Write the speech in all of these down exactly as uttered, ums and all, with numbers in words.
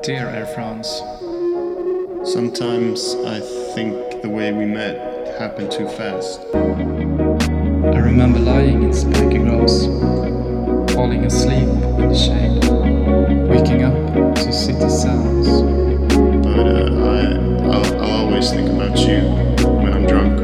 Dear Air France, sometimes I think the way we met happened too fast. I remember lying in spiky grass, falling asleep in the shade, waking up to city sounds. But uh, I, I'll, I'll always think about you when I'm drunk.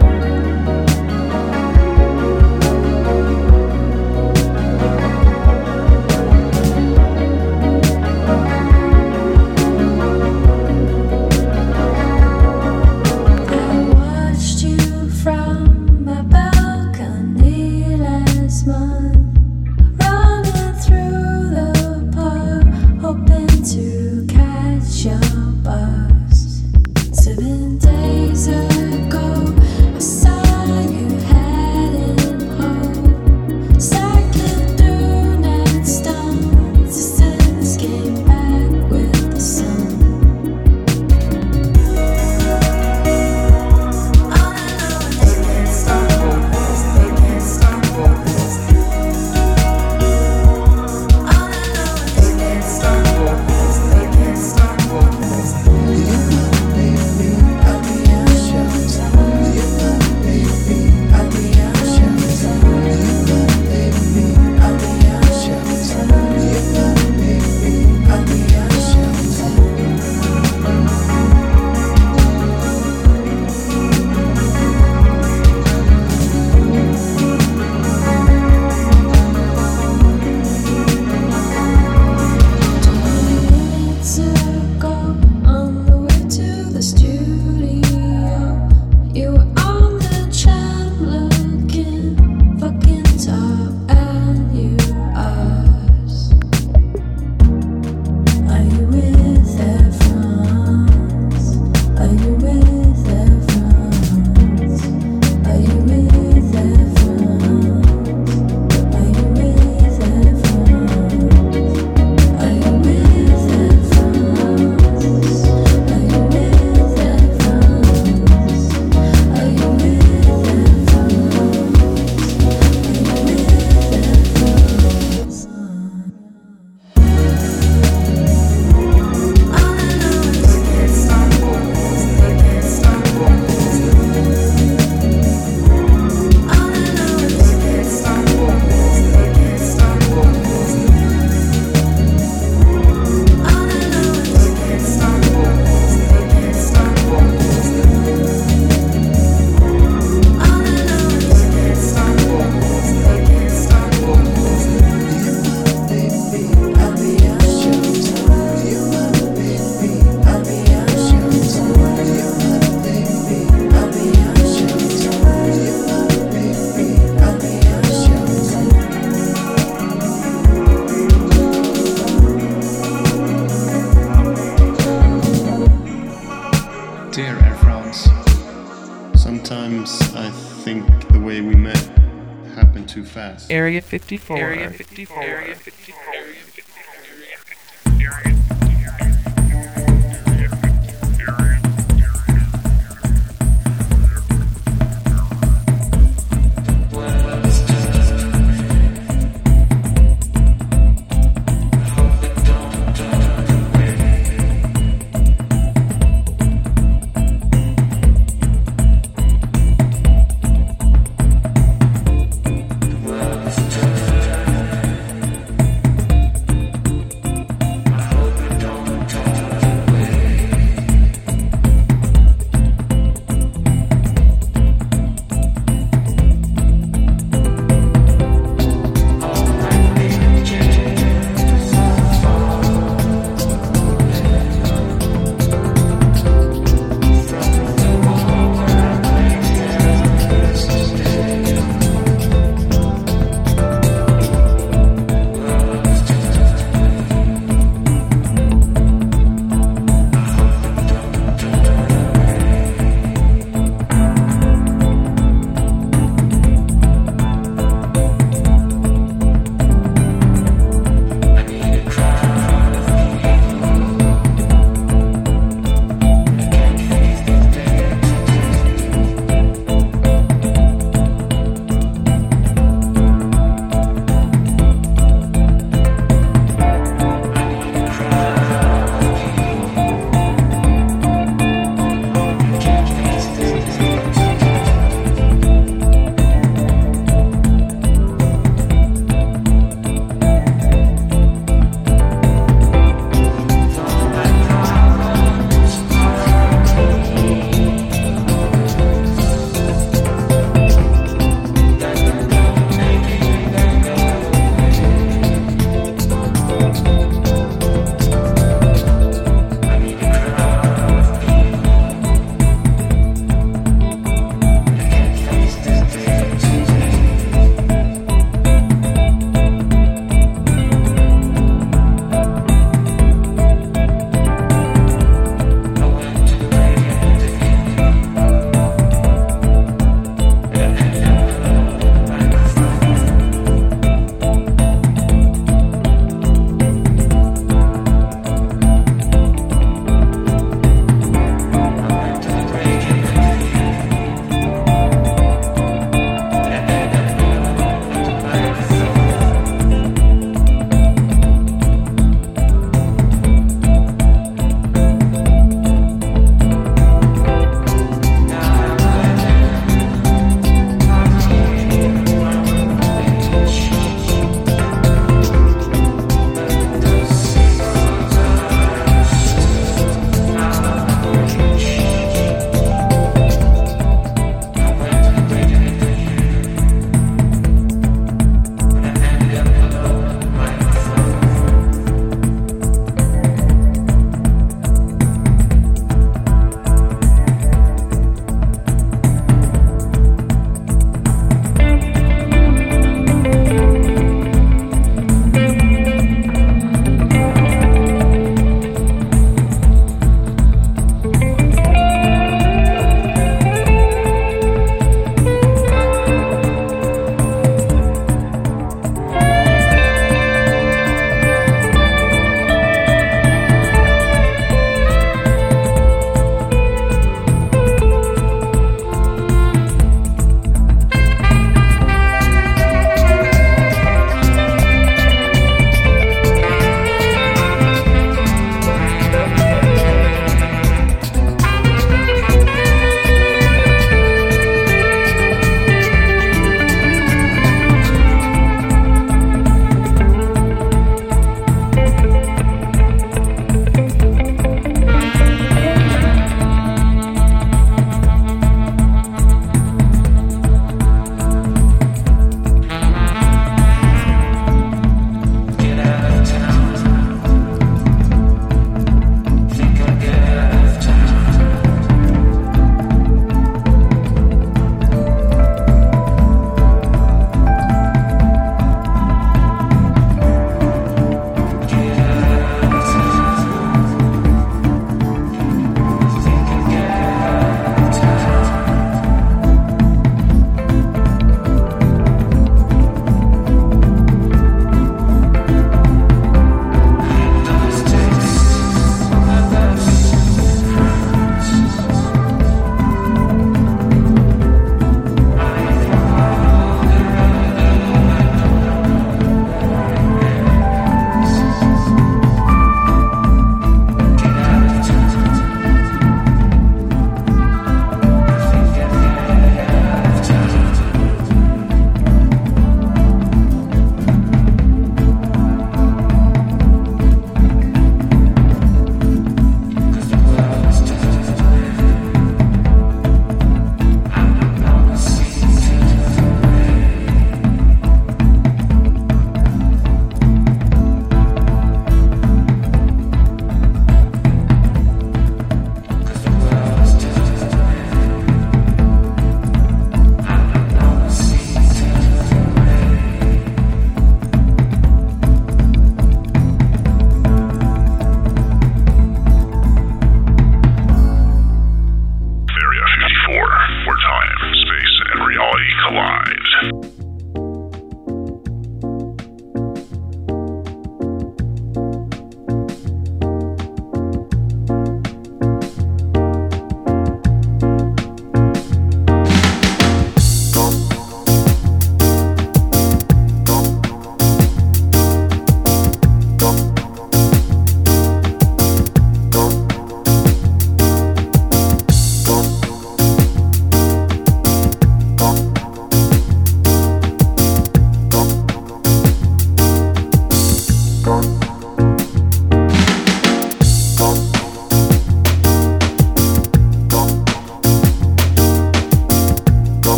Dear Air France, sometimes I think the way we met happened too fast. Area fifty-four. Area fifty-four. Area fifty-four. Area fifty-four.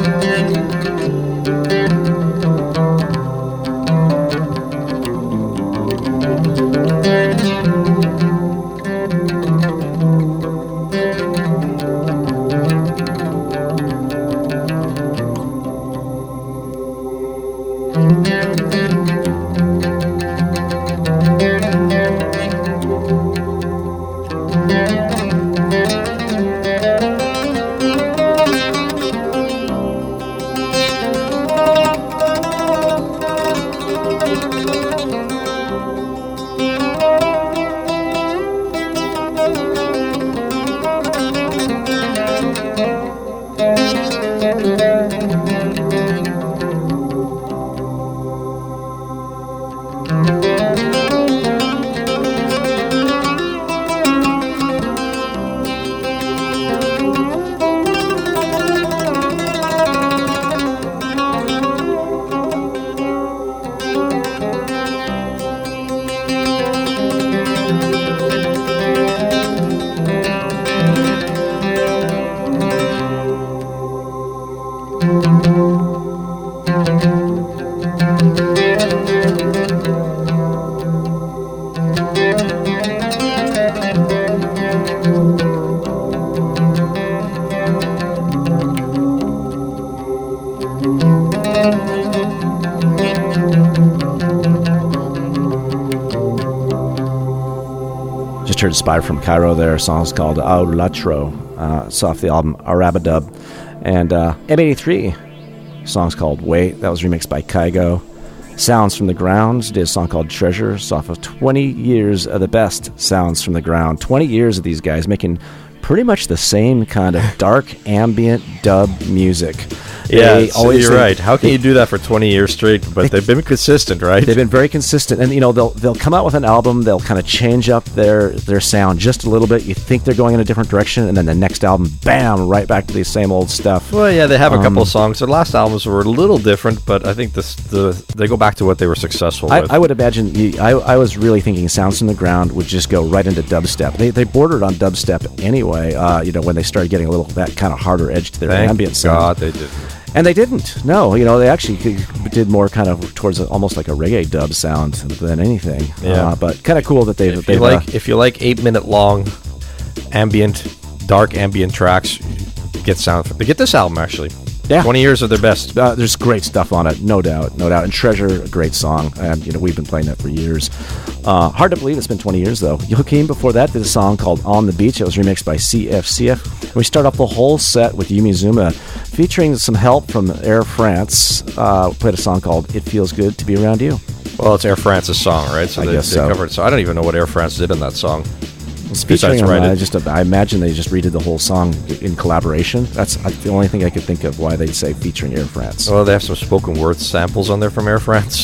Heard Spy from Cairo there. A song's called Au Latro. Uh, it's off the album Arabadub. And uh, M eighty-three, song's called Wait. That was remixed by Kygo. Sounds from the Ground did a song called Treasure. It's off of twenty years of the best Sounds from the Ground. twenty years of these guys making pretty much the same kind of dark ambient dub music. Yeah, They so always you're they- right. How can you do that for twenty years straight? But they've been consistent, right? They've been very consistent, and you know they'll they'll come out with an album. They'll kind of change up their their sound just a little bit. You think they're going in a different direction, and then the next album, bam, right back to the same old stuff. Well, yeah, they have a couple Um, of songs. Their last albums were a little different, but I think this the they go back to what they were successful I, with. I would imagine. You, I I was really thinking Sounds from the Ground would just go right into dubstep. They they bordered on dubstep anyway. Uh, you know when they started getting a little that kind of harder edge to their Thank ambient sound. God they did. And they didn't. No, you know, they actually did more kind of towards a, almost like a reggae dub sound than anything. Yeah. Uh, but kind of cool that they've. If they've you like, uh, if you like eight minute long ambient, dark ambient tracks, get sound. They get this album actually. Yeah. twenty years of their best. Uh, there's great stuff on it, no doubt, no doubt. And Treasure, a great song, and you know we've been playing that for years. Uh, hard to believe it's been twenty years though. Joachim before that did a song called "On the Beach." It was remixed by C F C F. And we start off the whole set with Yumi Zuma, featuring some help from Air France. Uh, played a song called "It Feels Good to Be Around You." Well, it's Air France's song, right? So I they, guess they so. covered. So I don't even know what Air France did in that song. It's Besides featuring write on, it. I just I imagine they just redid the whole song in collaboration. That's uh, the only thing I could think of why they'd say featuring Air France. Well, they have some spoken word samples on there from Air France.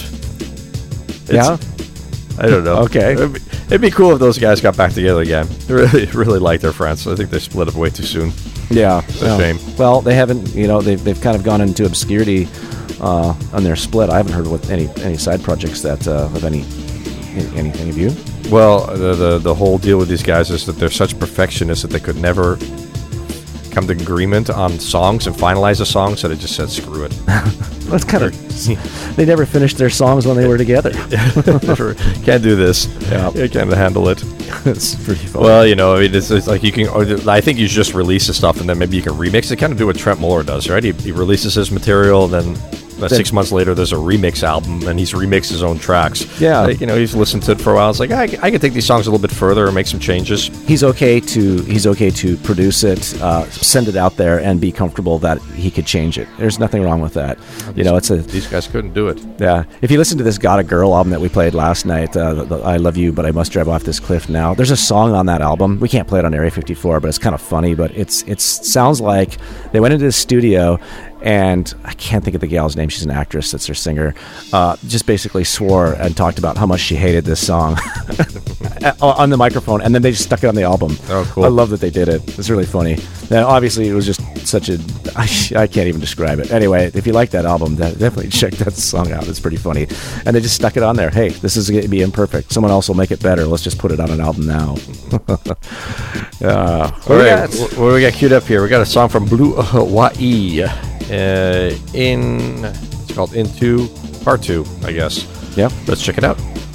It's- yeah. I don't know. Okay. It'd be, it'd be cool if those guys got back together again. I really, really liked Air France. I think they split up way too soon. Yeah, a well, shame. Well, they haven't. You know, they've they've kind of gone into obscurity uh, on their split. I haven't heard with any any side projects that uh, of any anything of you. Well, the, the the whole deal with these guys is that they're such perfectionists that they could never come to agreement on songs and finalize a song, so they just said screw it. That's kind of. They never finished their songs when they were together. Never- can't do this. Yeah. You can't handle it. It's pretty funny. Well, you know, I mean, it's, it's like you can. Or I think you just release the stuff and then maybe you can remix it. Kind of do what Trent Muller does, right? He, he releases his material, then uh, six months later there's a remix album, and he's remixed his own tracks. Yeah. Like, you know, he's listened to it for a while. It's like I, I can take these songs a little bit further and make some changes. he's okay to he's okay to produce it, uh, send it out there, and be comfortable that he could change it. There's nothing wrong with that. You know, it's a These guys couldn't do it. yeah. If you listen to this "Got a Girl" album that we played last night, uh, the, the "I Love You, But I Must Drive Off This Cliff Now," there's a song on that album. We can't play it on Area fifty-four, but it's kind of funny. But it's it's sounds like they went into the studio. And I can't think of the gal's name. She's an actress. That's her singer. Uh, just basically swore and talked about how much she hated this song. uh, on the microphone, and then they just stuck it on the album. Oh, cool. I love that they did it. It's really funny. Now, obviously, it was just such a... I, I can't even describe it. Anyway, if you like that album, that, definitely check that song out. It's pretty funny. And they just stuck it on there. Hey, this is going to be imperfect. Someone else will make it better. Let's just put it on an album now. uh, All right, what do we got queued up here? We got a song from Blue Hawaii. Uh, in... It's called Into Part two, I guess. Yeah. Let's check it out.